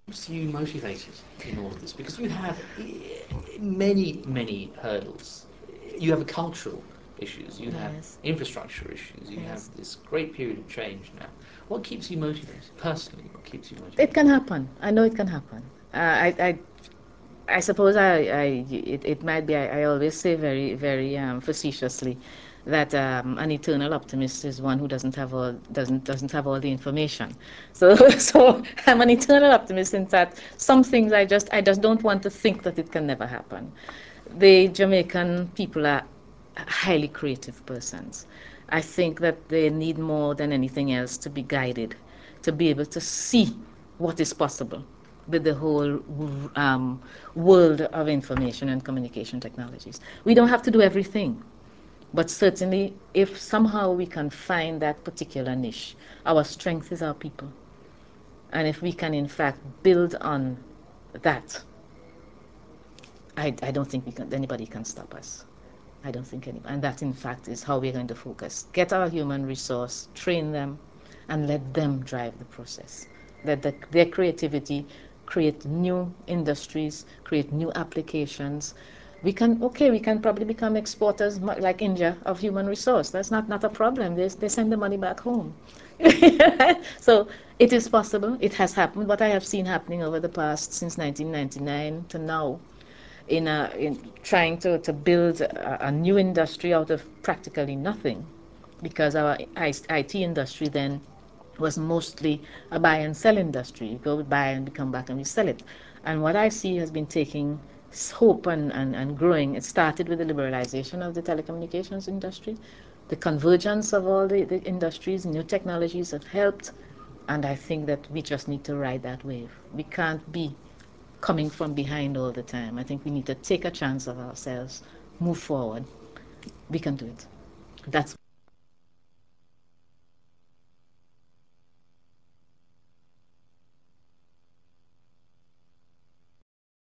keeps you motivated in all of this? Because you have many, many hurdles. You have cultural issues, you have Yes, infrastructure issues, you have yes. this great period of change now. What keeps you motivated? Personally, what keeps you It motivated? can happen. I know it can happen. I suppose it might be, I always say very, very facetiously that an eternal optimist is one who doesn't have all the information. So, so I'm an eternal optimist in that some things I just don't want to think that it can never happen. The Jamaican people are highly creative persons. I think that they need more than anything else to be guided, to be able to see what is possible with the whole world of information and communication technologies. We don't have to do everything, but certainly if somehow we can find that particular niche, our strength is our people. And if we can, in fact, build on that, I don't think anybody can stop us. I don't think any, and that in fact is how we're going to focus. Get our human resource, train them, and let them drive the process. Let their creativity create new industries, create new applications. We can probably become exporters like India of human resource. That's not a problem. They send the money back home. So it is possible. It has happened. What I have seen happening over the past since 1999 to now in trying to build a new industry out of practically nothing, because our IT industry then was mostly a buy and sell industry. You go buy and we come back and we sell it. And what I see has been taking hope and growing. It started with the liberalization of the telecommunications industry. The convergence of all the industries, new technologies have helped. And I think that we just need to ride that wave. We can't be coming from behind all the time. I think we need to take a chance of ourselves, move forward. We can do it. That's